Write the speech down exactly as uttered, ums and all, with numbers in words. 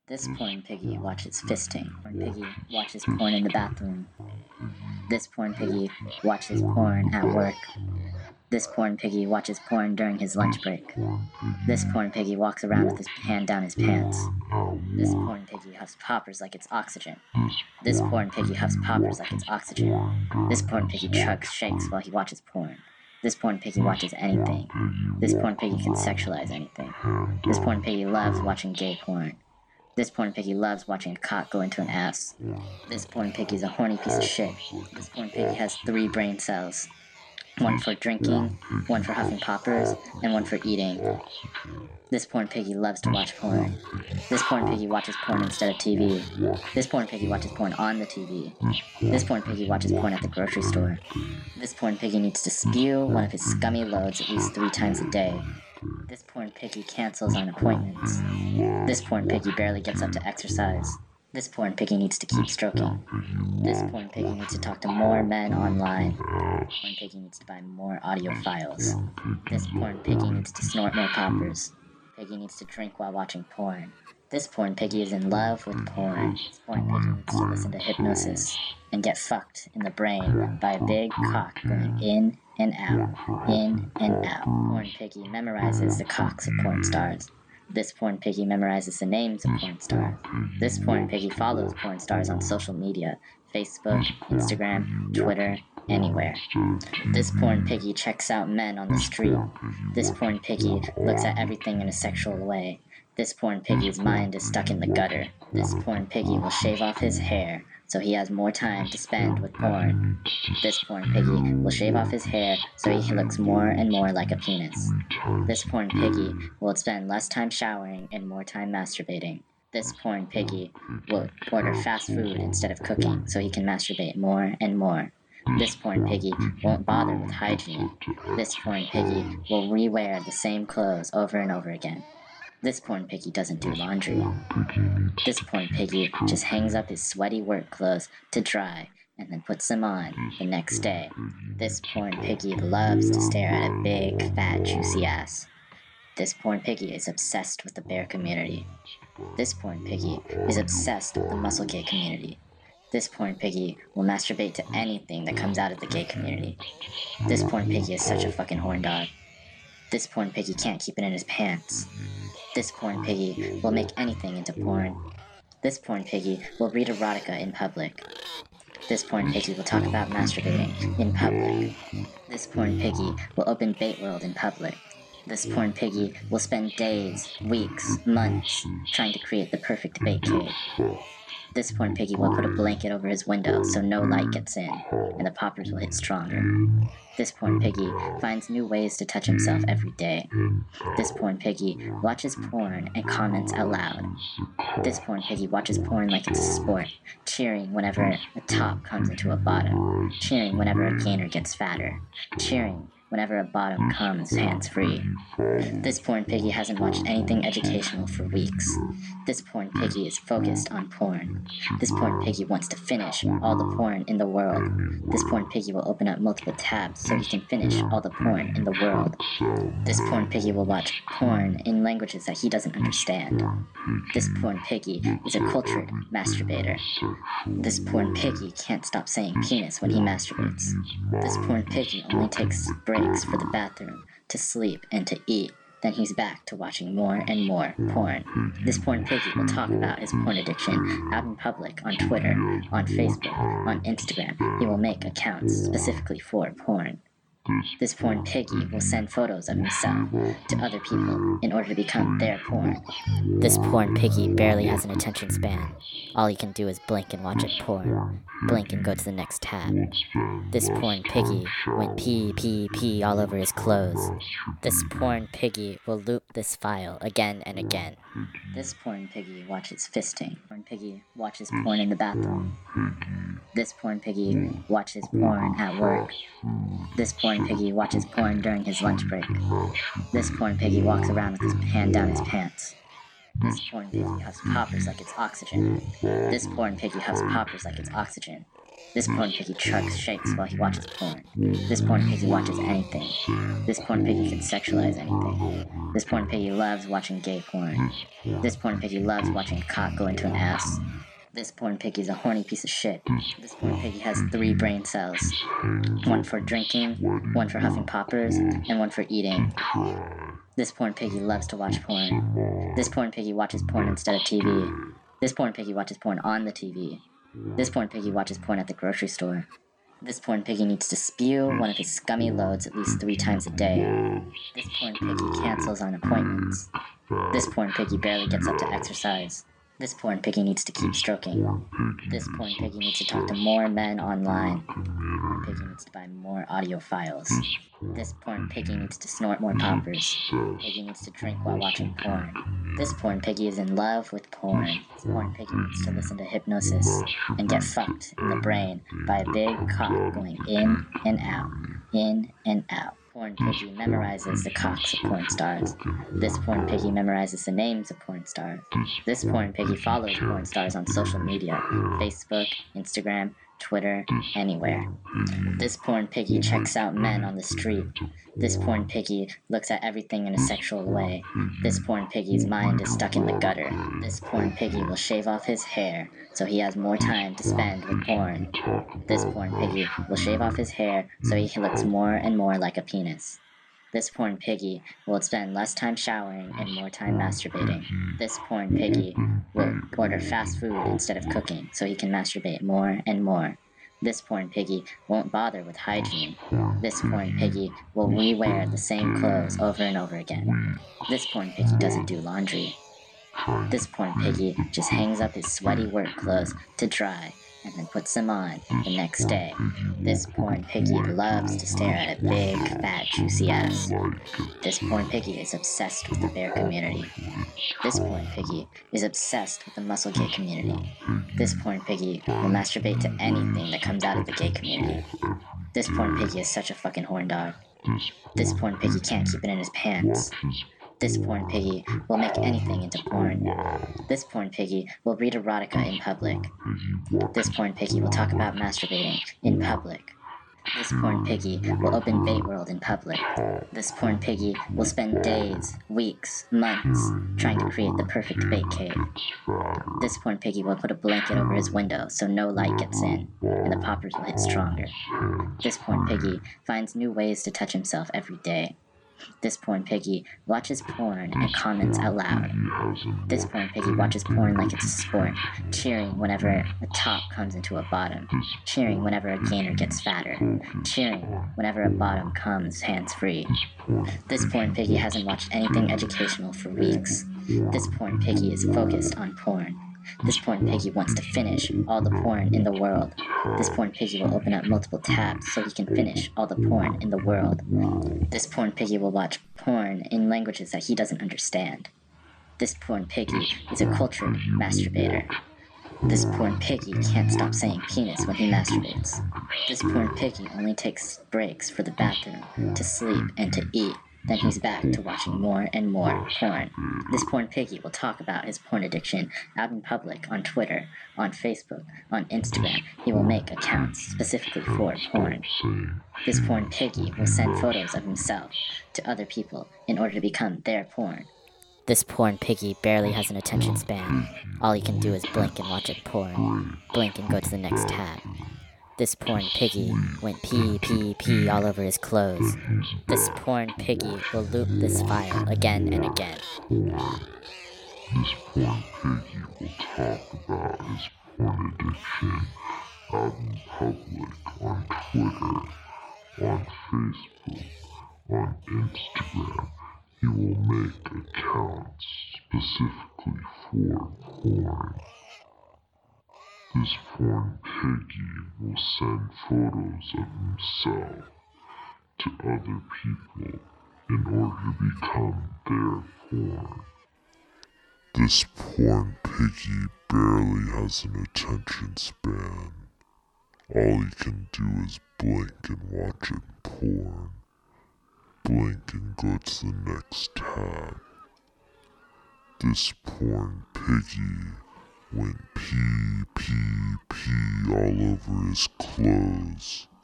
This porn piggy watches fisting. Porn piggy watches porn in the bathroom. This porn piggy watches porn at work. This porn piggy watches porn during his lunch break. This porn piggy walks around with his hand down his pants. This porn piggy huffs poppers like it's oxygen. This porn piggy huffs poppers like it's oxygen. This porn piggy chugs shakes while he watches porn. This porn piggy watches anything. This porn piggy can sexualize anything. This porn piggy loves watching gay porn. This porn piggy loves watching a cock go into an ass. This porn piggy is a horny piece of shit. This porn piggy has three brain cells. One for drinking, one for huffing poppers, and one for eating. This porn piggy loves to watch porn. This porn piggy watches porn instead of T V. This porn piggy watches porn on the T V. This porn piggy watches porn at the grocery store. This porn piggy needs to spew one of his scummy loads at least three times a day. This porn piggy cancels on appointments. This porn piggy barely gets up to exercise. This porn piggy needs to keep stroking. This porn piggy needs to talk to more men online. This porn piggy needs to buy more audio files. This porn piggy needs to snort more poppers. Piggy needs to drink while watching porn. This porn piggy is in love with porn. This porn piggy needs to listen to hypnosis and get fucked in the brain by a big cock going in and out, in and out. Porn piggy memorizes the cocks of porn stars. This porn piggy memorizes the names of porn stars. This porn piggy follows porn stars on social media, Facebook, Instagram, Twitter, anywhere. This porn piggy checks out men on the street. This porn piggy looks at everything in a sexual way. This porn piggy's mind is stuck in the gutter. This porn piggy will shave off his hair so he has more time to spend with porn. This porn piggy will shave off his hair so he looks more and more like a penis. This porn piggy will spend less time showering and more time masturbating. This porn piggy will order fast food instead of cooking so he can masturbate more and more. This porn piggy won't bother with hygiene. This porn piggy will re-wear the same clothes over and over again. This porn piggy doesn't do laundry. This porn piggy just hangs up his sweaty work clothes to dry and then puts them on the next day. This porn piggy loves to stare at a big, fat, juicy ass. This porn piggy is obsessed with the bear community. This porn piggy is obsessed with the muscle gay community. This porn piggy will masturbate to anything that comes out of the gay community. This porn piggy is such a fucking horn dog. This porn piggy can't keep it in his pants. This porn piggy will make anything into porn. This porn piggy will read erotica in public. This porn piggy will talk about masturbating in public. This porn piggy will open Bait World in public. This porn piggy will spend days, weeks, months trying to create the perfect bait cave. This porn piggy will put a blanket over his window so no light gets in, and the poppers will hit stronger. This porn piggy finds new ways to touch himself every day. This porn piggy watches porn and comments out loud. This porn piggy watches porn like it's a sport, cheering whenever a top comes into a bottom, cheering whenever a gainer gets fatter, cheering whenever a bottom comes hands-free. This porn piggy hasn't watched anything educational for weeks. This porn piggy is focused on porn. This porn piggy wants to finish all the porn in the world. This porn piggy will open up multiple tabs so he can finish all the porn in the world. This porn piggy will watch porn in languages that he doesn't understand. This porn piggy is a cultured masturbator. This porn piggy can't stop saying penis when he masturbates. This porn piggy only takes breaks for the bathroom, to sleep, and to eat. Then he's back to watching more and more porn. This porn piggy will talk about his porn addiction out in public, on Twitter, on Facebook, on Instagram. He will make accounts specifically for porn. This porn piggy will send photos of himself to other people in order to become their porn. This porn piggy barely has an attention span. All he can do is blink and watch it porn. Blink and go to the next tab. This porn piggy went pee pee pee all over his clothes. This porn piggy will loop this file again and again. This porn piggy watches fisting. Porn piggy watches porn in the bathroom. This porn piggy watches porn at work. This porn piggy watches porn during his lunch break. This porn piggy walks around with his hand down his pants. This porn piggy huffs poppers like it's oxygen. This porn piggy huffs poppers like it's oxygen. This porn piggy chugs shakes while he watches porn. This porn piggy watches anything. This porn piggy can sexualize anything. This porn piggy loves watching gay porn. This porn piggy loves watching a cock go into an ass. This porn piggy is a horny piece of shit. This porn piggy has three brain cells. One for drinking, one for huffing poppers, and one for eating. This porn piggy loves to watch porn. This porn piggy watches porn instead of T V. This porn piggy watches porn on the T V. This porn piggy watches porn at the grocery store. This porn piggy needs to spew one of his scummy loads at least three times a day. This porn piggy cancels on appointments. This porn piggy barely gets up to exercise. This porn piggy needs to keep stroking. This porn piggy needs to talk to more men online. This porn piggy needs to buy more audio files. This porn piggy needs to snort more poppers. Piggy needs to drink while watching porn. This porn piggy is in love with porn. This porn piggy needs to listen to hypnosis and get fucked in the brain by a big cock going in and out, in and out. Porn piggy memorizes the cocks of porn stars. This porn piggy memorizes the names of porn stars. This porn piggy follows porn stars on social media, Facebook, Instagram, Twitter, anywhere. This porn piggy checks out men on the street. This porn piggy looks at everything in a sexual way. This porn piggy's mind is stuck in the gutter. This porn piggy will shave off his hair so he has more time to spend with porn. This porn piggy will shave off his hair so he looks more and more like a penis. This porn piggy will spend less time showering and more time masturbating. This porn piggy will order fast food instead of cooking so he can masturbate more and more. This porn piggy won't bother with hygiene. This porn piggy will re-wear the same clothes over and over again. This porn piggy doesn't do laundry. This porn piggy just hangs up his sweaty work clothes to dry and then puts them on the next day. This porn piggy loves to stare at a big, fat, juicy ass. This porn piggy is obsessed with the bear community. This porn piggy is obsessed with the muscle gay community. This porn piggy will masturbate to anything that comes out of the gay community. This porn piggy is such a fucking horn dog. This porn piggy can't keep it in his pants. This porn piggy will make anything into porn. This porn piggy will read erotica in public. This porn piggy will talk about masturbating in public. This porn piggy will open Bait World in public. This porn piggy will spend days, weeks, months trying to create the perfect bait cave. This porn piggy will put a blanket over his window so no light gets in, and the poppers will hit stronger. This porn piggy finds new ways to touch himself every day. This porn piggy watches porn and comments out loud. This porn piggy watches porn like it's a sport, cheering whenever a top comes into a bottom, cheering whenever a gainer gets fatter, cheering whenever a bottom comes hands-free. This porn piggy hasn't watched anything educational for weeks. This porn piggy is focused on porn. This porn piggy wants to finish all the porn in the world. This porn piggy will open up multiple tabs so he can finish all the porn in the world. This porn piggy will watch porn in languages that he doesn't understand. This porn piggy is a cultured masturbator. This porn piggy can't stop saying penis when he masturbates. This porn piggy only takes breaks for the bathroom, to sleep, and to eat. Then he's back to watching more and more porn. This porn piggy will talk about his porn addiction out in public, on Twitter, on Facebook, on Instagram. He will make accounts specifically for porn. This porn piggy will send photos of himself to other people in order to become their porn. This porn piggy barely has an attention span. All he can do is blink and watch a porn. Blink and go to the next tab. This porn piggy went pee, pee, pee all over his clothes. This porn piggy will loop this file again and again. This porn piggy will talk about his porn addiction out in public, on Twitter, on Facebook, on Instagram. He will make accounts specifically for porn. This porn piggy will send photos of himself to other people in order to become their porn. This porn piggy barely has an attention span. All he can do is blink and watch a porn. Blink and go to the next tab. This porn piggy went pee, pee, pee all over his clothes.